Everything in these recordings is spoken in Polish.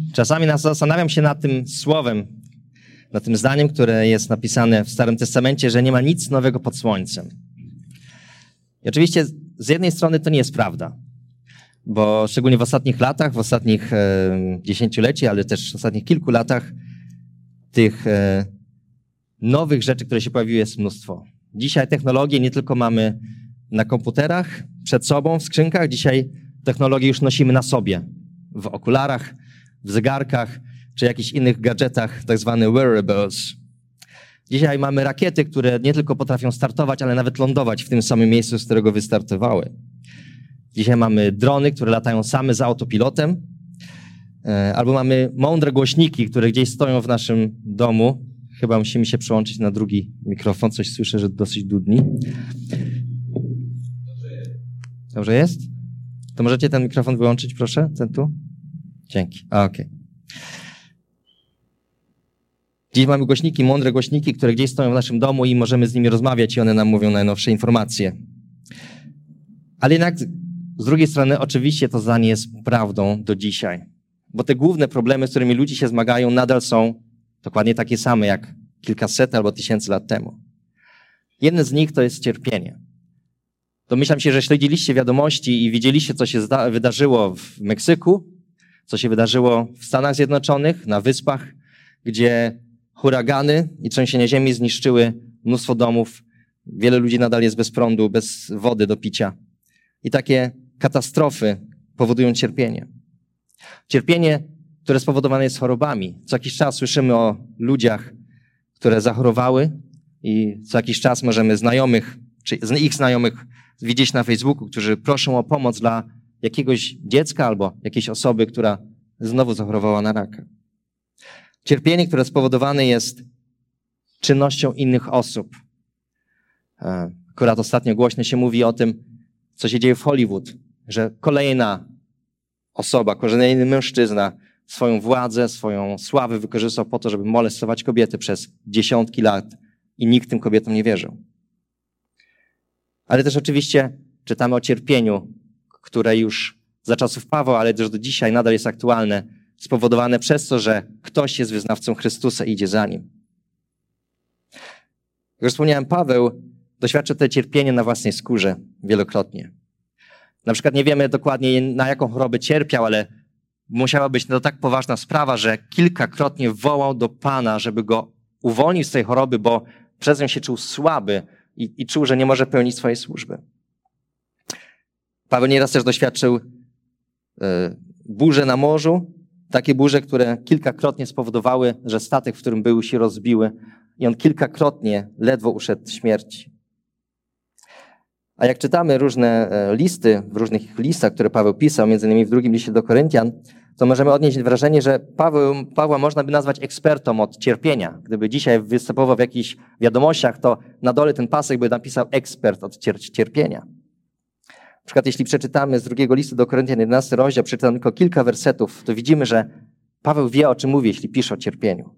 Czasami zastanawiam się nad tym słowem, nad tym zdaniem, które jest napisane w Starym Testamencie, że nie ma nic nowego pod słońcem. I oczywiście z jednej strony to nie jest prawda, bo szczególnie w ostatnich latach, w ostatnich dziesięcioleci, ale też w ostatnich kilku latach tych nowych rzeczy, które się pojawiły, jest mnóstwo. Dzisiaj technologię nie tylko mamy na komputerach, przed sobą, w skrzynkach, dzisiaj technologię już nosimy na sobie, w okularach, w zegarkach, czy jakichś innych gadżetach, tak zwane wearables. Dzisiaj mamy rakiety, które nie tylko potrafią startować, ale nawet lądować w tym samym miejscu, z którego wystartowały. Dzisiaj mamy drony, które latają same z autopilotem, albo mamy mądre głośniki, które gdzieś stoją w naszym domu. Chyba musimy się przełączyć na drugi mikrofon, coś słyszę, że dosyć dudni. Dobrze jest? To możecie ten mikrofon wyłączyć, proszę? Ten tu? Dzięki. Okej. Dziś mamy głośniki, mądre głośniki, które gdzieś stoją w naszym domu i możemy z nimi rozmawiać i one nam mówią najnowsze informacje. Ale jednak z drugiej strony oczywiście to zdanie jest prawdą do dzisiaj. Bo te główne problemy, z którymi ludzie się zmagają, nadal są dokładnie takie same jak kilkaset albo tysięcy lat temu. Jeden z nich to jest cierpienie. Domyślam się, że śledziliście wiadomości i widzieliście, co się wydarzyło w Meksyku, co się wydarzyło w Stanach Zjednoczonych, na Wyspach, gdzie huragany i trzęsienia ziemi zniszczyły mnóstwo domów. Wiele ludzi nadal jest bez prądu, bez wody do picia. I takie katastrofy powodują cierpienie. Cierpienie, które spowodowane jest chorobami. Co jakiś czas słyszymy o ludziach, które zachorowały i co jakiś czas możemy znajomych, czy z ich znajomych widzieć na Facebooku, którzy proszą o pomoc dla jakiegoś dziecka albo jakiejś osoby, która znowu zachorowała na raka. Cierpienie, które spowodowane jest czynnością innych osób. Akurat ostatnio głośno się mówi o tym, co się dzieje w Hollywood, że kolejna osoba, kolejny mężczyzna swoją władzę, swoją sławę wykorzystał po to, żeby molestować kobiety przez dziesiątki lat i nikt tym kobietom nie wierzył. Ale też oczywiście czytamy o cierpieniu, które już za czasów Pawła, ale też do dzisiaj nadal jest aktualne, spowodowane przez to, że ktoś jest wyznawcą Chrystusa i idzie za Nim. Jak już wspomniałem, Paweł doświadczył te cierpienie na własnej skórze wielokrotnie. Na przykład nie wiemy dokładnie, na jaką chorobę cierpiał, ale musiała być to tak poważna sprawa, że kilkakrotnie wołał do Pana, żeby go uwolnił z tej choroby, bo przez nią się czuł słaby i czuł, że nie może pełnić swojej służby. Paweł nieraz też doświadczył burze na morzu, takie burze, które kilkakrotnie spowodowały, że statek, w którym był, się rozbiły i on kilkakrotnie ledwo uszedł śmierci. A jak czytamy różne listy, w różnych listach, które Paweł pisał, między innymi w drugim liście do Koryntian, to możemy odnieść wrażenie, że Pawła można by nazwać ekspertą od cierpienia. Gdyby dzisiaj występował w jakichś wiadomościach, to na dole ten pasek by napisał ekspert od cierpienia. Na przykład jeśli przeczytamy z drugiego listu do Koryntian 11 rozdział, przeczytamy tylko kilka wersetów, to widzimy, że Paweł wie, o czym mówi, jeśli pisze o cierpieniu.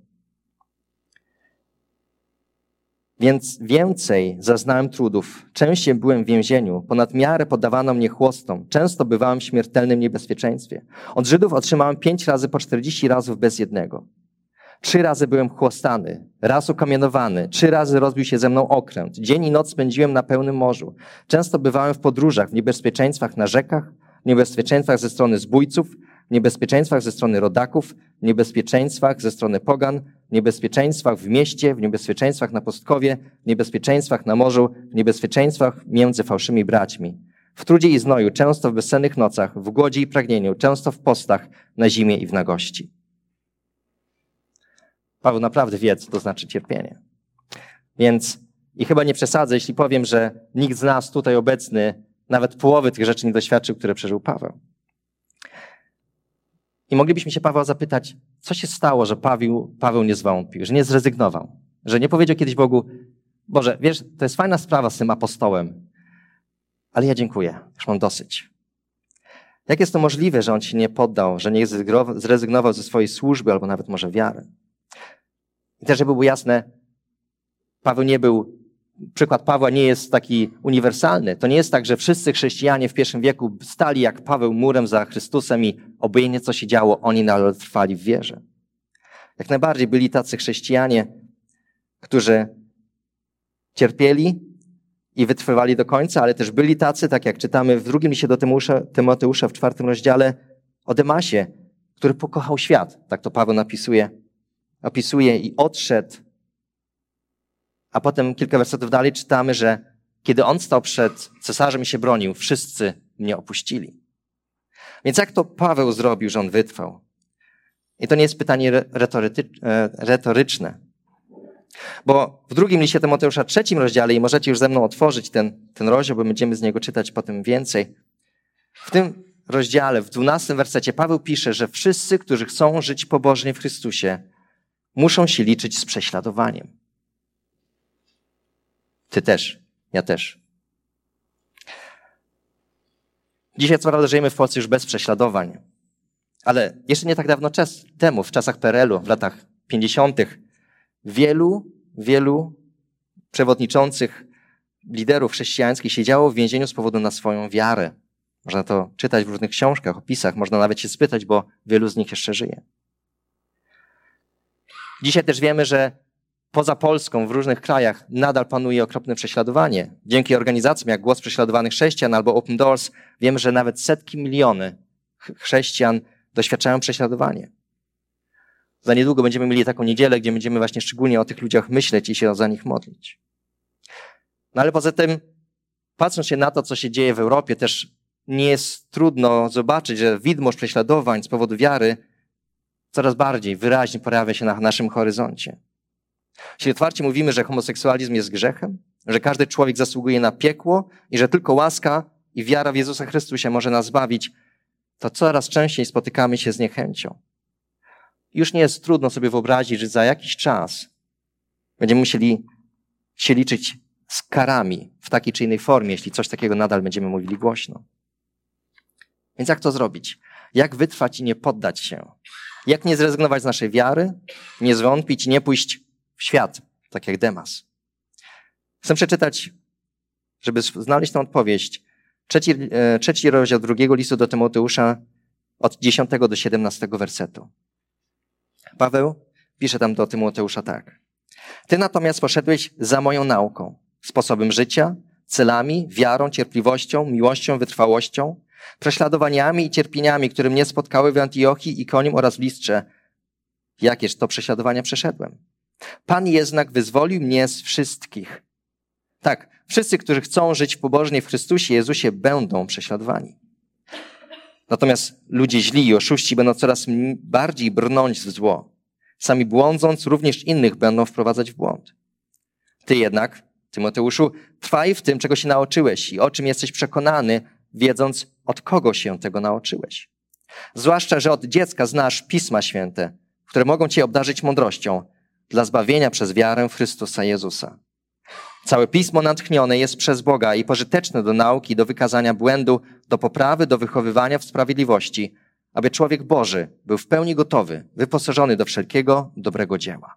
Więc więcej zaznałem trudów, częściej byłem w więzieniu, ponad miarę poddawano mnie chłostom, często bywałem w śmiertelnym niebezpieczeństwie. Od Żydów otrzymałem 5 razy po 40 razów bez jednego. 3 razy byłem chłostany, raz ukamienowany, 3 razy rozbił się ze mną okręt. Dzień i noc spędziłem na pełnym morzu. Często bywałem w podróżach, w niebezpieczeństwach na rzekach, w niebezpieczeństwach ze strony zbójców, w niebezpieczeństwach ze strony rodaków, w niebezpieczeństwach ze strony pogan, w niebezpieczeństwach w mieście, w niebezpieczeństwach na pustkowie, w niebezpieczeństwach na morzu, w niebezpieczeństwach między fałszymi braćmi. W trudzie i znoju, często w bezsennych nocach, w głodzie i pragnieniu, często w postach, na zimie i w nagości. Paweł naprawdę wie, co to znaczy cierpienie. Więc i chyba nie przesadzę, jeśli powiem, że nikt z nas tutaj obecny nawet połowy tych rzeczy nie doświadczył, które przeżył Paweł. I moglibyśmy się Pawła zapytać, co się stało, że Paweł nie zwątpił, że nie zrezygnował, że nie powiedział kiedyś Bogu, Boże, wiesz, to jest fajna sprawa z tym apostołem, ale ja dziękuję, już mam dosyć. Jak jest to możliwe, że on się nie poddał, że nie zrezygnował ze swojej służby albo nawet może wiary? I też, żeby było jasne, Paweł nie był przykład Pawła nie jest taki uniwersalny. To nie jest tak, że wszyscy chrześcijanie w pierwszym wieku stali jak Paweł murem za Chrystusem i obojętnie co się działo, oni nadal trwali w wierze. Jak najbardziej byli tacy chrześcijanie, którzy cierpieli i wytrwywali do końca, ale też byli tacy, tak jak czytamy w drugim liście do Tymoteusza w 4 rozdziale o Demasie, który pokochał świat. Tak to Paweł opisuje i odszedł. A potem kilka wersetów dalej czytamy, że kiedy on stał przed cesarzem i się bronił, wszyscy mnie opuścili. Więc jak to Paweł zrobił, że on wytrwał? I to nie jest pytanie retoryczne. Bo w drugim liście Tymoteusza, 3 rozdziale, i możecie już ze mną otworzyć ten rozdział, bo będziemy z niego czytać potem więcej. W tym rozdziale, w 12 wersecie Paweł pisze, że wszyscy, którzy chcą żyć pobożnie w Chrystusie, muszą się liczyć z prześladowaniem. Ty też, ja też. Dzisiaj co prawda żyjemy w Polsce już bez prześladowań, ale jeszcze nie tak dawno temu, w czasach PRL-u, w latach 50., wielu przewodniczących liderów chrześcijańskich siedziało w więzieniu z powodu na swoją wiarę. Można to czytać w różnych książkach, opisach, można nawet się spytać, bo wielu z nich jeszcze żyje. Dzisiaj też wiemy, że poza Polską, w różnych krajach nadal panuje okropne prześladowanie. Dzięki organizacjom jak Głos Prześladowanych Chrześcijan albo Open Doors wiemy, że nawet setki miliony chrześcijan doświadczają prześladowania. Za niedługo będziemy mieli taką niedzielę, gdzie będziemy właśnie szczególnie o tych ludziach myśleć i się za nich modlić. No ale poza tym, patrząc się na to, co się dzieje w Europie, też nie jest trudno zobaczyć, że widmo prześladowań z powodu wiary coraz bardziej wyraźnie pojawia się na naszym horyzoncie. Jeśli otwarcie mówimy, że homoseksualizm jest grzechem, że każdy człowiek zasługuje na piekło i że tylko łaska i wiara w Jezusa Chrystusa może nas zbawić, to coraz częściej spotykamy się z niechęcią. Już nie jest trudno sobie wyobrazić, że za jakiś czas będziemy musieli się liczyć z karami w takiej czy innej formie, jeśli coś takiego nadal będziemy mówili głośno. Więc jak to zrobić? Jak wytrwać i nie poddać się? Jak nie zrezygnować z naszej wiary, nie zwątpić i nie pójść w świat, tak jak Demas? Chcę przeczytać, żeby znaleźć tę odpowiedź, trzeci rozdział 2 listu do Tymoteusza od 10 do 17 wersetu. Paweł pisze tam do Tymoteusza tak. Ty natomiast poszedłeś za moją nauką, sposobem życia, celami, wiarą, cierpliwością, miłością, wytrwałością, prześladowaniami i cierpieniami, które mnie spotkały w Antiochii, Ikonium oraz w Listrze. Jakież to prześladowania przeszedłem. Pan jednak wyzwolił mnie z wszystkich. Tak, wszyscy, którzy chcą żyć pobożnie w Chrystusie Jezusie, będą prześladowani. Natomiast ludzie źli i oszuści będą coraz bardziej brnąć w zło. Sami błądząc, również innych będą wprowadzać w błąd. Ty jednak, Tymoteuszu, trwaj w tym, czego się nauczyłeś i o czym jesteś przekonany, wiedząc, od kogo się tego nauczyłeś. Zwłaszcza, że od dziecka znasz Pisma Święte, które mogą cię obdarzyć mądrością dla zbawienia przez wiarę w Chrystusa Jezusa. Całe Pismo natchnione jest przez Boga i pożyteczne do nauki, do wykazania błędu, do poprawy, do wychowywania w sprawiedliwości, aby człowiek Boży był w pełni gotowy, wyposażony do wszelkiego dobrego dzieła.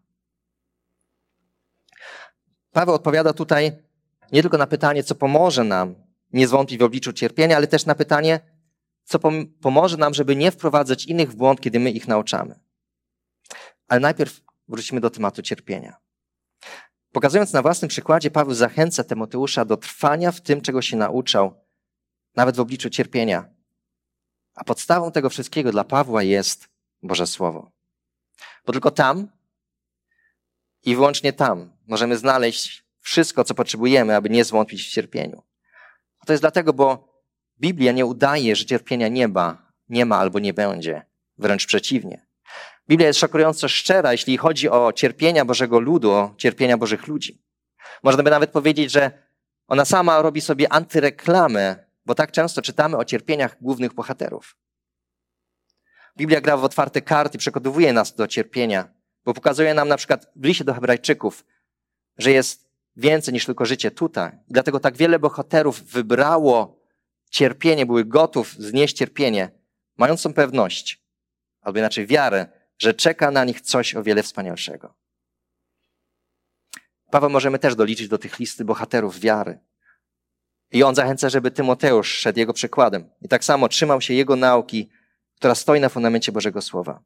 Paweł odpowiada tutaj nie tylko na pytanie, co pomoże nam nie zwątpić w obliczu cierpienia, ale też na pytanie, co pomoże nam, żeby nie wprowadzać innych w błąd, kiedy my ich nauczamy. Ale najpierw wrócimy do tematu cierpienia. Pokazując na własnym przykładzie, Paweł zachęca Tymoteusza do trwania w tym, czego się nauczał, nawet w obliczu cierpienia. A podstawą tego wszystkiego dla Pawła jest Boże Słowo. Bo tylko tam i wyłącznie tam możemy znaleźć wszystko, co potrzebujemy, aby nie zwątpić w cierpieniu. A to jest dlatego, bo Biblia nie udaje, że cierpienia nie ma albo nie będzie. Wręcz przeciwnie. Biblia jest szokująco szczera, jeśli chodzi o cierpienia Bożego ludu, o cierpienia Bożych ludzi. Można by nawet powiedzieć, że ona sama robi sobie antyreklamę, bo tak często czytamy o cierpieniach głównych bohaterów. Biblia gra w otwarte karty, przygotowuje nas do cierpienia, bo pokazuje nam na przykład w liście do Hebrajczyków, że jest więcej niż tylko życie tutaj. I dlatego tak wiele bohaterów wybrało cierpienie, były gotów znieść cierpienie, mając tą pewność, albo inaczej wiarę, że czeka na nich coś o wiele wspanialszego. Paweł możemy też doliczyć do tych listy bohaterów wiary. I on zachęca, żeby Tymoteusz szedł jego przykładem. I tak samo trzymał się jego nauki, która stoi na fundamencie Bożego Słowa.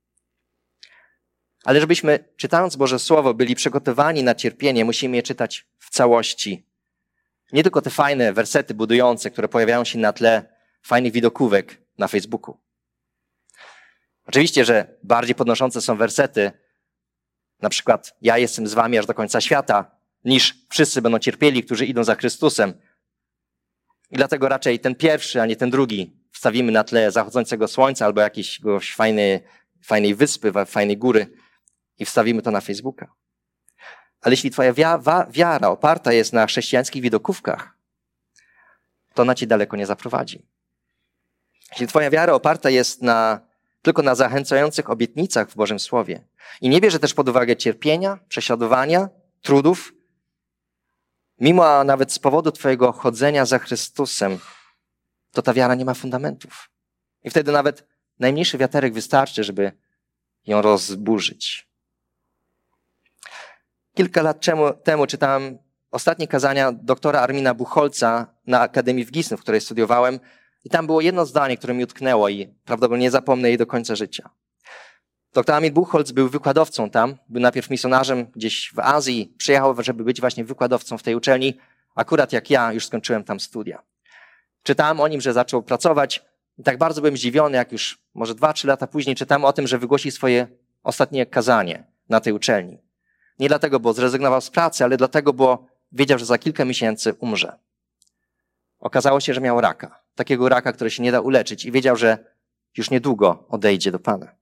Ale żebyśmy, czytając Boże Słowo, byli przygotowani na cierpienie, musimy je czytać w całości. Nie tylko te fajne wersety budujące, które pojawiają się na tle fajnych widokówek na Facebooku. Oczywiście, że bardziej podnoszące są wersety, na przykład ja jestem z wami aż do końca świata, niż wszyscy będą cierpieli, którzy idą za Chrystusem. I dlatego raczej ten pierwszy, a nie ten drugi wstawimy na tle zachodzącego słońca albo jakiejś fajnej wyspy, fajnej góry i wstawimy to na Facebooka. Ale jeśli twoja wiara oparta jest na chrześcijańskich widokówkach, to ona ci daleko nie zaprowadzi. Jeśli twoja wiara oparta jest tylko na zachęcających obietnicach w Bożym Słowie i nie bierze też pod uwagę cierpienia, prześladowania, trudów, mimo a nawet z powodu twojego chodzenia za Chrystusem, to ta wiara nie ma fundamentów. I wtedy nawet najmniejszy wiaterek wystarczy, żeby ją rozburzyć. Kilka lat temu czytałem ostatnie kazania doktora Armina Buchholza na Akademii w Gießen, w której studiowałem. I tam było jedno zdanie, które mi utknęło i prawdopodobnie nie zapomnę jej do końca życia. Dr Armin Buchholz był wykładowcą tam, był najpierw misjonarzem gdzieś w Azji, przyjechał, żeby być właśnie wykładowcą w tej uczelni. Akurat jak ja już skończyłem tam studia. Czytałem o nim, że zaczął pracować i tak bardzo byłem zdziwiony, jak już może 2-3 lata później czytałem o tym, że wygłosi swoje ostatnie kazanie na tej uczelni. Nie dlatego, bo zrezygnował z pracy, ale dlatego, bo wiedział, że za kilka miesięcy umrze. Okazało się, że miał raka. Takiego raka, który się nie da uleczyć i wiedział, że już niedługo odejdzie do Pana.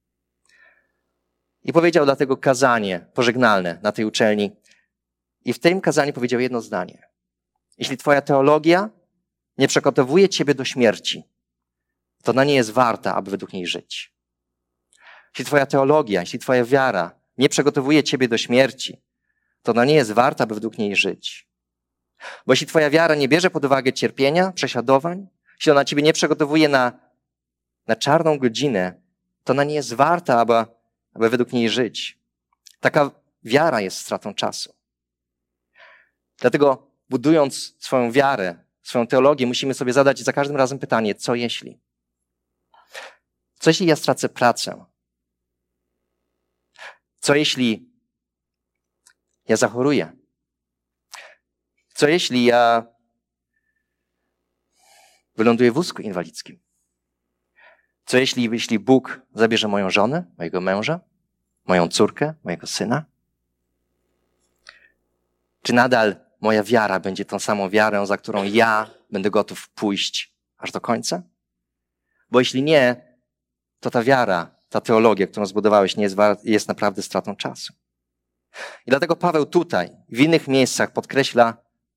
I powiedział dlatego kazanie pożegnalne na tej uczelni. I w tym kazaniu powiedział jedno zdanie. Jeśli twoja teologia nie przygotowuje ciebie do śmierci, to ona nie jest warta, aby według niej żyć. Jeśli twoja teologia, jeśli twoja wiara nie przygotowuje ciebie do śmierci, to ona nie jest warta, aby według niej żyć. Bo jeśli twoja wiara nie bierze pod uwagę cierpienia, prześladowań, jeśli ona ciebie nie przygotowuje na czarną godzinę, to ona nie jest warta, aby według niej żyć. Taka wiara jest stratą czasu. Dlatego budując swoją wiarę, swoją teologię, musimy sobie zadać za każdym razem pytanie, co jeśli? Co jeśli ja stracę pracę? Co jeśli ja zachoruję? Co jeśli ja wyląduję w wózku inwalidzkim? Co jeśli Bóg zabierze moją żonę, mojego męża, moją córkę, mojego syna? Czy nadal moja wiara będzie tą samą wiarą, za którą ja będę gotów pójść aż do końca? Bo jeśli nie, to ta wiara, ta teologia, którą zbudowałeś, jest naprawdę stratą czasu. I dlatego Paweł tutaj, w innych miejscach podkreśla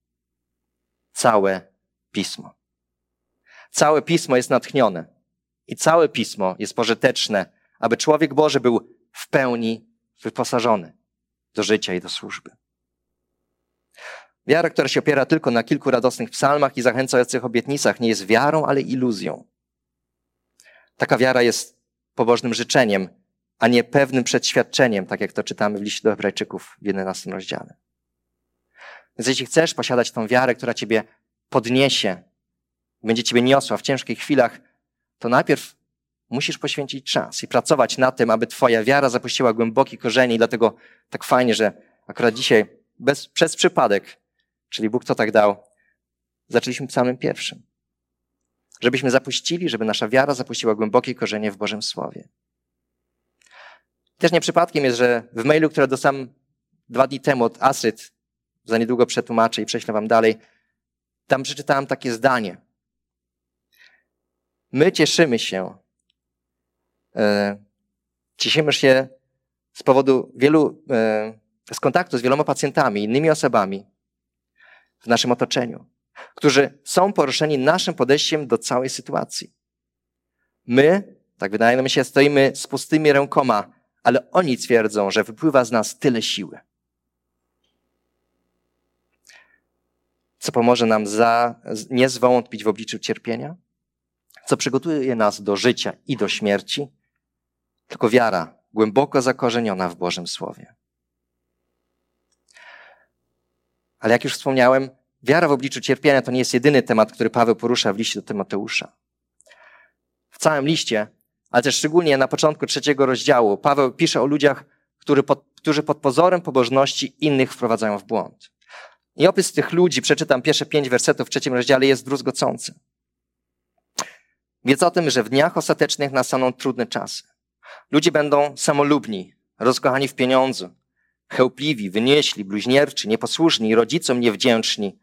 całe Pismo. Całe Pismo jest natchnione i całe Pismo jest pożyteczne, aby człowiek Boży był w pełni wyposażony do życia i do służby. Wiara, która się opiera tylko na kilku radosnych psalmach i zachęcających obietnicach, nie jest wiarą, ale iluzją. Taka wiara jest pobożnym życzeniem, a nie pewnym przeświadczeniem, tak jak to czytamy w liście do Hebrajczyków w 11 rozdziale. Więc jeśli chcesz posiadać tą wiarę, która ciebie podniesie, będzie ciebie niosła w ciężkich chwilach, to najpierw musisz poświęcić czas i pracować nad tym, aby twoja wiara zapuściła głębokie korzenie i dlatego tak fajnie, że akurat dzisiaj przez przypadek, czyli Bóg to tak dał, zaczęliśmy psalmem 1. Żebyśmy zapuścili, żeby nasza wiara zapuściła głębokie korzenie w Bożym Słowie. Też nie przypadkiem jest, że w mailu, który dostałem 2 dni temu od Astrid, za niedługo przetłumaczę i prześlę wam dalej, tam przeczytałem takie zdanie. My cieszymy się z powodu z kontaktu z wieloma pacjentami, innymi osobami w naszym otoczeniu, którzy są poruszeni naszym podejściem do całej sytuacji. My, tak wydaje nam się, stoimy z pustymi rękoma, ale oni twierdzą, że wypływa z nas tyle siły. Co pomoże nam nie zwątpić w obliczu cierpienia, co przygotuje nas do życia i do śmierci, tylko wiara głęboko zakorzeniona w Bożym Słowie. Ale jak już wspomniałem, wiara w obliczu cierpienia to nie jest jedyny temat, który Paweł porusza w liście do Tymoteusza. W całym liście, ale też szczególnie na początku 3 rozdziału, Paweł pisze o ludziach, którzy pod pozorem pobożności innych wprowadzają w błąd. I opis tych ludzi, przeczytam pierwsze 5 wersetów w 3 rozdziale, jest druzgocący. Wiedz o tym, że w dniach ostatecznych nastaną trudne czasy. Ludzie będą samolubni, rozkochani w pieniądzu, chełpliwi, wynieśli, bluźnierczy, nieposłuszni, rodzicom niewdzięczni.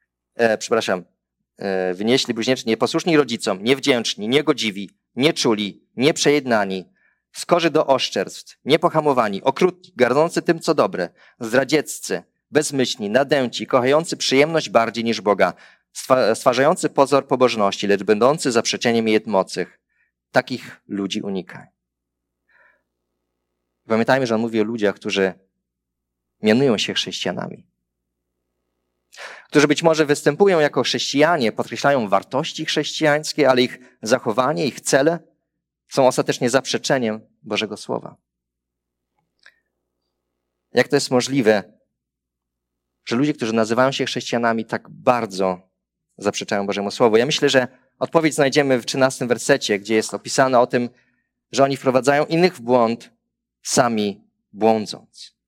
Wynieśli, bluźnierczy, nieposłuszni rodzicom, niewdzięczni, niegodziwi, nieczuli, nieprzejednani, skorzy do oszczerstw, niepohamowani, okrutni, gardzący tym, co dobre, zdradzieccy, bezmyślni, nadęci, kochający przyjemność bardziej niż Boga, stwarzający pozór pobożności, lecz będący zaprzeczeniem jej mocy. Takich ludzi unikaj. Pamiętajmy, że on mówi o ludziach, którzy mianują się chrześcijanami. Którzy być może występują jako chrześcijanie, podkreślają wartości chrześcijańskie, ale ich zachowanie, ich cele są ostatecznie zaprzeczeniem Bożego Słowa. Jak to jest możliwe, że ludzie, którzy nazywają się chrześcijanami, tak bardzo zaprzeczają Bożemu Słowu? Ja myślę, że odpowiedź znajdziemy w 13 wersecie, gdzie jest opisane o tym, że oni wprowadzają innych w błąd, sami błądząc.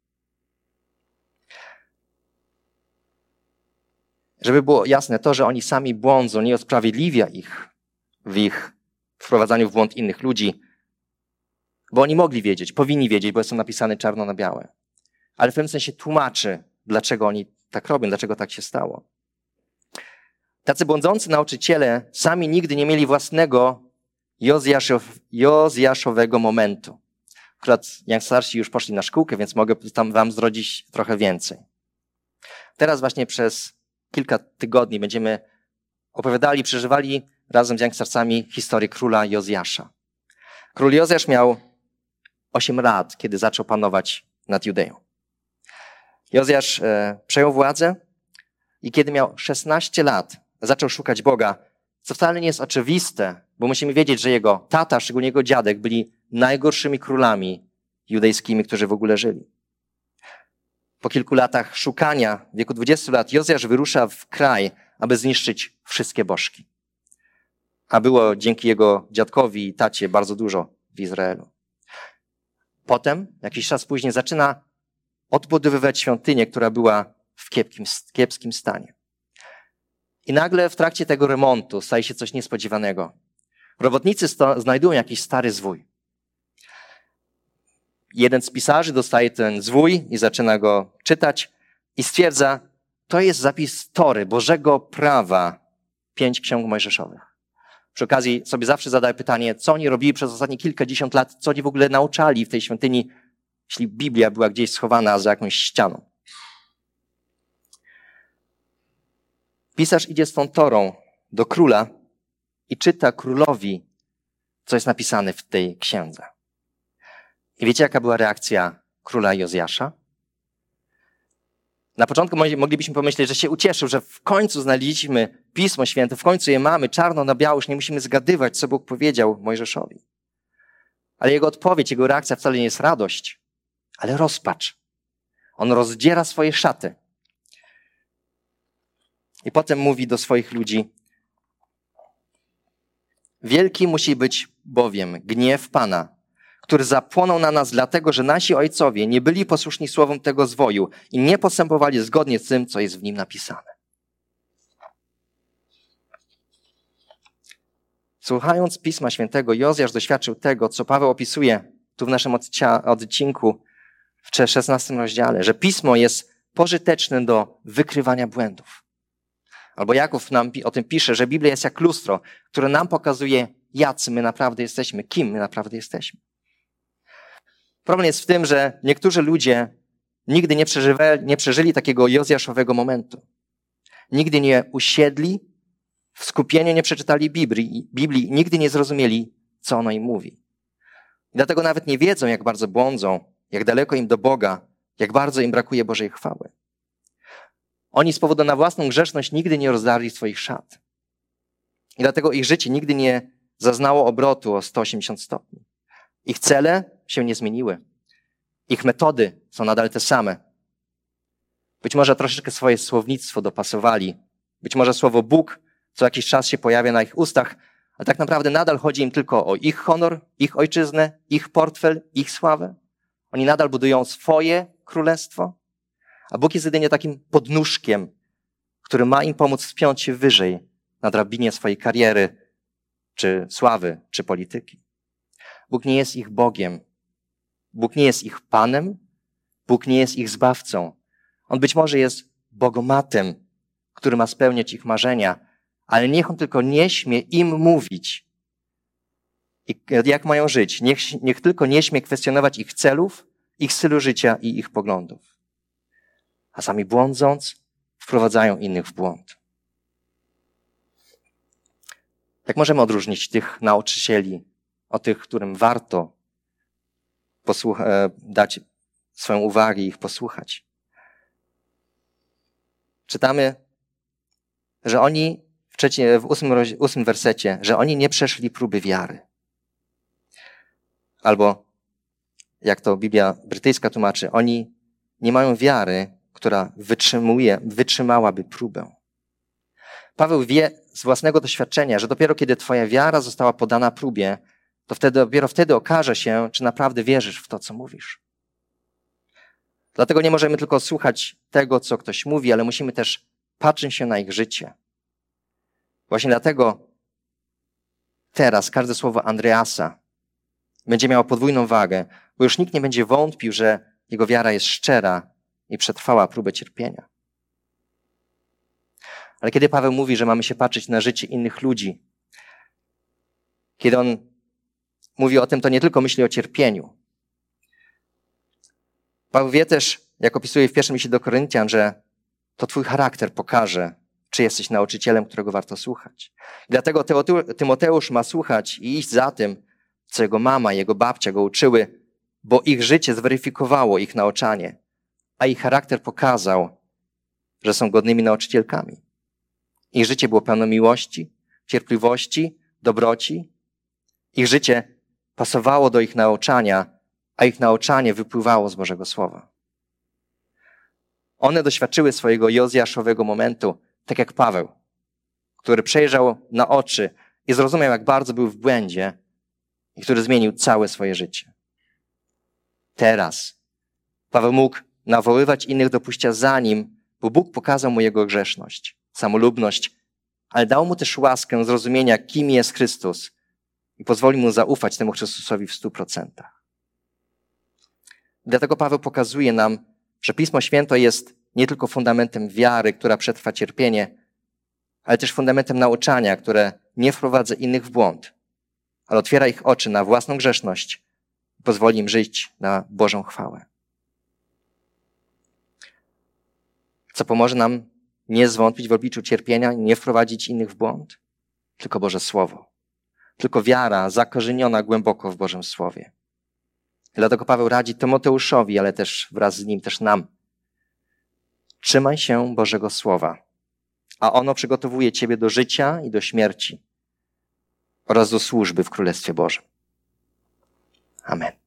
Żeby było jasne, to, że oni sami błądzą, nie usprawiedliwia ich w ich wprowadzaniu w błąd innych ludzi, bo oni mogli wiedzieć, powinni wiedzieć, bo jest to napisane czarno na białe. Ale w pewnym sensie tłumaczy, dlaczego oni tak robią, dlaczego tak się stało. Tacy błądzący nauczyciele sami nigdy nie mieli własnego jozjaszowego momentu. Akurat jak starsi już poszli na szkółkę, więc mogę tam wam zrodzić trochę więcej. Teraz właśnie przez kilka tygodni będziemy opowiadali, przeżywali razem z youngstersami historię króla Jozjasza. Król Jozjasz miał 8 lat, kiedy zaczął panować nad Judeją. Jozjasz przejął władzę i kiedy miał 16 lat, zaczął szukać Boga, co wcale nie jest oczywiste, bo musimy wiedzieć, że jego tata, szczególnie jego dziadek, byli najgorszymi królami judejskimi, którzy w ogóle żyli. Po kilku latach szukania, w wieku 20 lat, Jozjasz wyrusza w kraj, aby zniszczyć wszystkie bożki. A było dzięki jego dziadkowi i tacie bardzo dużo w Izraelu. Potem, jakiś czas później, zaczyna odbudowywać świątynię, która była w kiepskim stanie. I nagle w trakcie tego remontu staje się coś niespodziewanego. Robotnicy znajdują jakiś stary zwój. Jeden z pisarzy dostaje ten zwój i zaczyna go czytać i stwierdza, to jest zapis Tory, Bożego Prawa, 5 ksiąg mojżeszowych. Przy okazji sobie zawsze zadaję pytanie, co oni robili przez ostatnie kilkadziesiąt lat, co oni w ogóle nauczali w tej świątyni, jeśli Biblia była gdzieś schowana za jakąś ścianą. Pisarz idzie z tą Torą do króla i czyta królowi, co jest napisane w tej księdze. I wiecie, jaka była reakcja króla Jozjasza? Na początku moglibyśmy pomyśleć, że się ucieszył, że w końcu znaleźliśmy Pismo Święte, w końcu je mamy, czarno na biało, już nie musimy zgadywać, co Bóg powiedział Mojżeszowi. Ale jego odpowiedź, jego reakcja wcale nie jest radość, ale rozpacz. On rozdziera swoje szaty. I potem mówi do swoich ludzi, wielki musi być bowiem gniew Pana, który zapłonął na nas dlatego, że nasi ojcowie nie byli posłuszni słowom tego zwoju i nie postępowali zgodnie z tym, co jest w nim napisane. Słuchając Pisma Świętego, Jozjasz doświadczył tego, co Paweł opisuje tu w naszym odcinku w 16 rozdziale, że Pismo jest pożyteczne do wykrywania błędów. Albo Jakub nam o tym pisze, że Biblia jest jak lustro, które nam pokazuje, jacy my naprawdę jesteśmy, kim my naprawdę jesteśmy. Problem jest w tym, że niektórzy ludzie nigdy nie przeżyli takiego jozjaszowego momentu. Nigdy nie usiedli, w skupieniu nie przeczytali Biblii, nigdy nie zrozumieli, co ona im mówi. I dlatego nawet nie wiedzą, jak bardzo błądzą, jak daleko im do Boga, jak bardzo im brakuje Bożej chwały. Oni z powodu na własną grzeszność nigdy nie rozdarli swoich szat. I dlatego ich życie nigdy nie zaznało obrotu o 180 stopni. Ich cele się nie zmieniły. Ich metody są nadal te same. Być może troszeczkę swoje słownictwo dopasowali. Być może słowo Bóg co jakiś czas się pojawia na ich ustach, ale tak naprawdę nadal chodzi im tylko o ich honor, ich ojczyznę, ich portfel, ich sławę. Oni nadal budują swoje królestwo, a Bóg jest jedynie takim podnóżkiem, który ma im pomóc wspiąć się wyżej na drabinie swojej kariery, czy sławy, czy polityki. Bóg nie jest ich Bogiem. Bóg nie jest ich Panem. Bóg nie jest ich Zbawcą. On być może jest Bogomatem, który ma spełniać ich marzenia, ale niech On tylko nie śmie im mówić, jak mają żyć. Niech tylko nie śmie kwestionować ich celów, ich stylu życia i ich poglądów. A sami błądząc, wprowadzają innych w błąd. Jak możemy odróżnić tych nauczycieli od tych, którym warto dać swoją uwagę i ich posłuchać? Czytamy, że oni w 8 wersecie, że oni nie przeszli próby wiary. Albo, jak to Biblia brytyjska tłumaczy, oni nie mają wiary, która wytrzymałaby próbę. Paweł wie z własnego doświadczenia, że dopiero kiedy twoja wiara została poddana próbie, to dopiero wtedy okaże się, czy naprawdę wierzysz w to, co mówisz. Dlatego nie możemy tylko słuchać tego, co ktoś mówi, ale musimy też patrzeć się na ich życie. Właśnie dlatego teraz każde słowo Andreasa będzie miało podwójną wagę, bo już nikt nie będzie wątpił, że jego wiara jest szczera i przetrwała próbę cierpienia. Ale kiedy Paweł mówi, że mamy się patrzeć na życie innych ludzi, kiedy on mówi o tym, to nie tylko myśli o cierpieniu. Paweł wie też, jak opisuje w pierwszym liście do Koryntian, że to twój charakter pokaże, czy jesteś nauczycielem, którego warto słuchać. Dlatego Tymoteusz ma słuchać i iść za tym, co jego mama i jego babcia go uczyły, bo ich życie zweryfikowało ich nauczanie, a ich charakter pokazał, że są godnymi nauczycielkami. Ich życie było pełne miłości, cierpliwości, dobroci. Ich życie pasowało do ich nauczania, a ich nauczanie wypływało z Bożego Słowa. One doświadczyły swojego jozjaszowego momentu, tak jak Paweł, który przejrzał na oczy i zrozumiał, jak bardzo był w błędzie i który zmienił całe swoje życie. Teraz Paweł mógł nawoływać innych do pójścia za nim, bo Bóg pokazał mu jego grzeszność, samolubność, ale dał mu też łaskę zrozumienia, kim jest Chrystus i pozwolił mu zaufać temu Chrystusowi w 100%. Dlatego Paweł pokazuje nam, że Pismo Święte jest nie tylko fundamentem wiary, która przetrwa cierpienie, ale też fundamentem nauczania, które nie wprowadza innych w błąd, ale otwiera ich oczy na własną grzeszność i pozwoli im żyć na Bożą chwałę. Co pomoże nam nie zwątpić w obliczu cierpienia, nie wprowadzić innych w błąd? Tylko Boże Słowo. Tylko wiara zakorzeniona głęboko w Bożym Słowie. Dlatego Paweł radzi Tymoteuszowi, ale też wraz z nim też nam. Trzymaj się Bożego Słowa, a ono przygotowuje ciebie do życia i do śmierci oraz do służby w Królestwie Bożym. Amen.